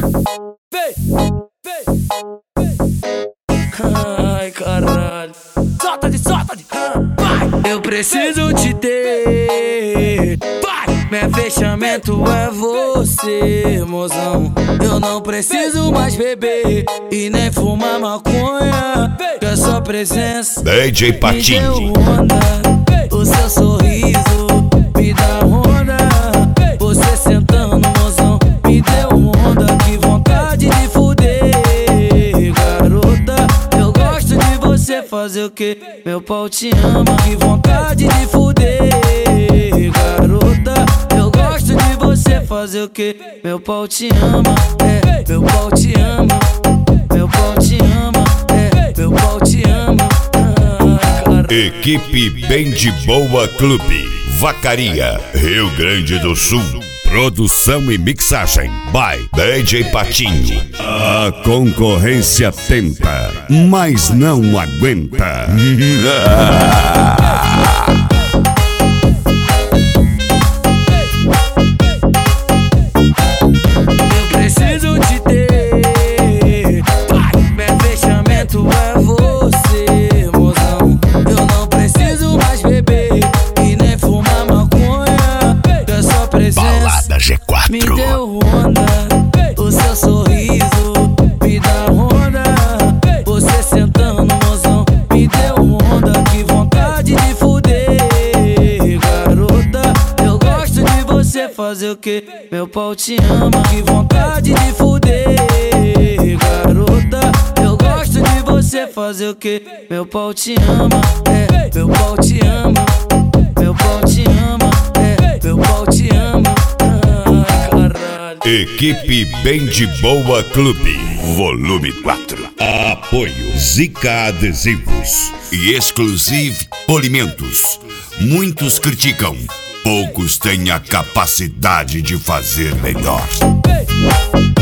Ai, caralho. Solta de vai. Eu preciso te ter. Vai. Meu fechamento é você, mozão. Eu não preciso mais beber e nem fumar maconha. Que a sua presença DJ Patinho. Me deu onda. O seu sorriso me dá onda. Você sentando, mozão, me deu onda. Que vontade de fuder, garota. Eu gosto de você fazer o que? Meu pau te ama. Que vontade de fuder, garota. Eu gosto de você fazer o que? Meu pau te ama, meu pau te ama. Meu pau te ama, meu pau te ama. Equipe Bem de Boa Clube, Vacaria, Rio Grande do Sul. Produção e mixagem by DJ Patinho. A concorrência tenta, mas não aguenta. Eu preciso te ter. Meu fechamento é você, mozão. Eu não preciso mais beber e nem fumar maconha. Que a sua presença Balada G4 me deu onda. O seu sorriso me dá onda. Você sentando, mozão, me deu onda. Que vontade de fuder, garota. Eu gosto de você fazer o que? Meu pau te ama. Que vontade de fuder, garota. Eu gosto de você fazer o que? Meu pau te ama, meu pau te ama. Meu pau te ama, meu pau te ama. Equipe Bem de Boa Clube, volume 4. Apoio Zica Adesivos e Exclusive Polimentos. Muitos criticam, poucos têm a capacidade de fazer melhor.